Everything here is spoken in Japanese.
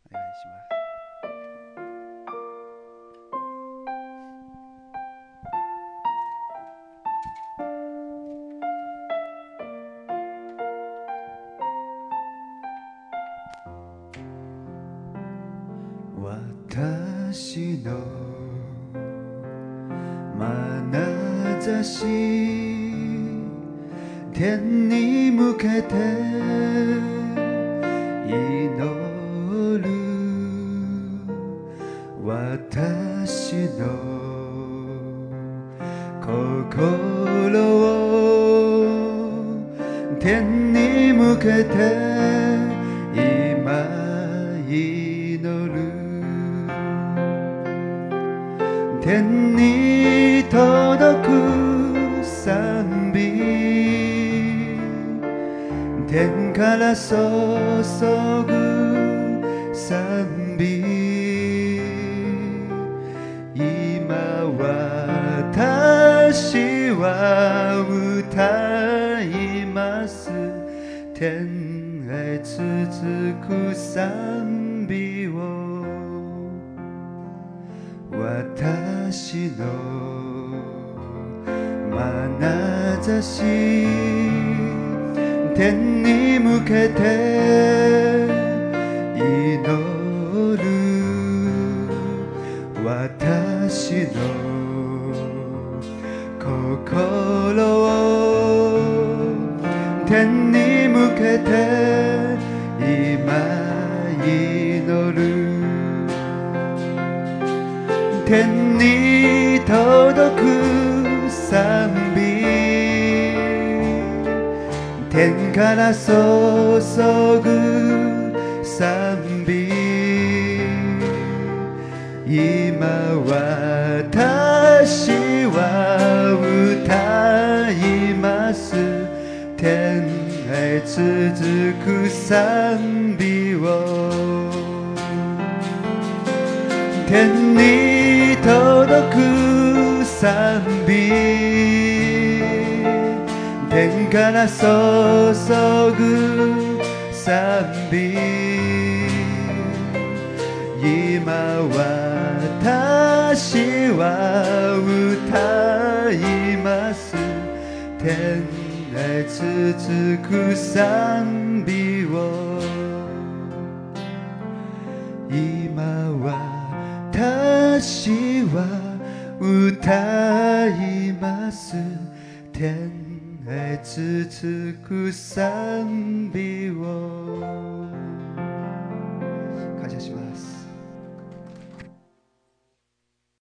お願いします。私の眼差し天に向けて祈る。私の心を天に向けて今祈る。天に届く賛美、天から注ぐ賛美、今私は歌います。天へ続く賛美を。私の眼差し天に向けて祈る。私の心を天に向けて今祈る。天に届く賛美、天から注ぐ賛美、今私は歌います。天へ続く賛美を。天に届く賛美、天から注ぐ賛美、今私は歌います。天へ続く賛美を。今私は歌います。天へ続く賛美を。感謝します。